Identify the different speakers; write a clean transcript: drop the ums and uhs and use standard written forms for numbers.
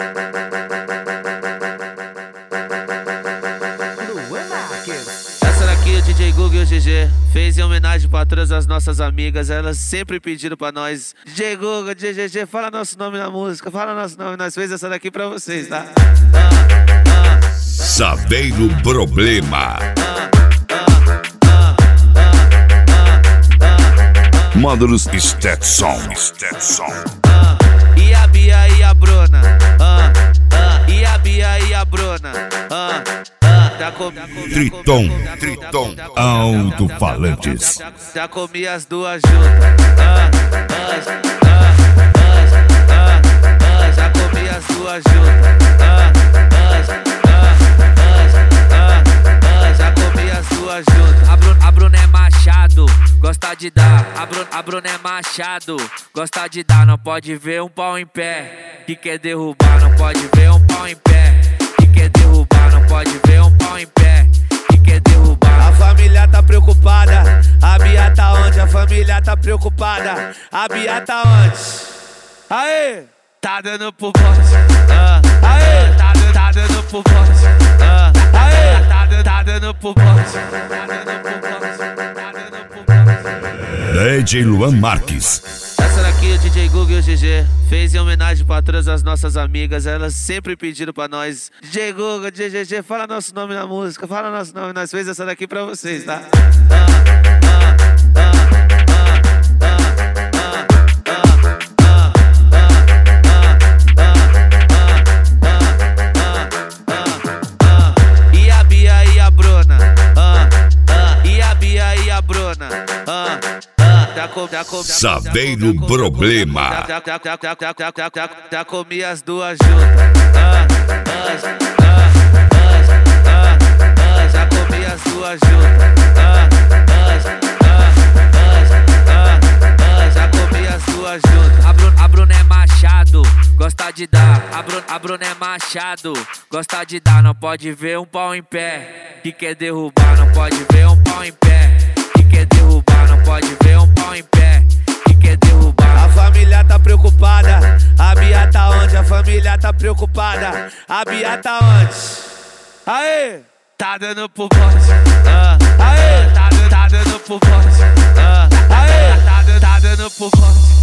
Speaker 1: Essa daqui o DJ Google e o GG fez em homenagem pra todas as nossas amigas. Elas sempre pediram pra nós: DJ Google, DJ GG, fala nosso nome na música, fala nosso nome. Nós fez essa daqui pra vocês, tá?
Speaker 2: Sabendo o problema. Módulos Stetson.
Speaker 1: E a Bia e a Bruna, e a Bia e a Bruna,
Speaker 2: Triton, alto-falantes.
Speaker 1: Já comi as duas juntas, já comi as duas juntas, já comi as duas juntas. A Bruna é machado, gosta de dar. A Bruna é machado, gosta de dar. Não pode ver um pau em pé que quer derrubar. Não pode ver um pau em pé que quer derrubar. Não pode ver um pau em pé que quer derrubar. A família tá preocupada, a Bia tá onde? A família tá preocupada, a Bia tá onde? Aê! Tá dando pro bote, aê! Tá dando pro bote, aê! Tá dando pro bote,
Speaker 2: DJ Luan Marques.
Speaker 1: Essa daqui o DJ Google e o GG fez em homenagem pra todas as nossas amigas. Elas sempre pediram pra nós: DJ Google, DJ GG, fala nosso nome na música, fala nosso nome. Nós fez essa daqui pra vocês, tá? E a Bia e a Bruna, e a Bia e a Bruna,
Speaker 2: Sabendo o problema.
Speaker 1: Já comi as duas juntas, já comi as duas juntas, já comi as duas juntas. A Bruna é machado, gosta de dar. A Bruna é machado, gosta de dar. Não pode ver um pau em pé que quer derrubar. Não pode ver um pau em pé que quer derrubar. Não pode ver um pau em pé que quer derrubar. A família tá preocupada, a Bia tá onde? A família tá preocupada, a Bia tá onde? Aê! Tá dando pro bote, aê! Tá dando pro bote, aê! Tá dando pro bote.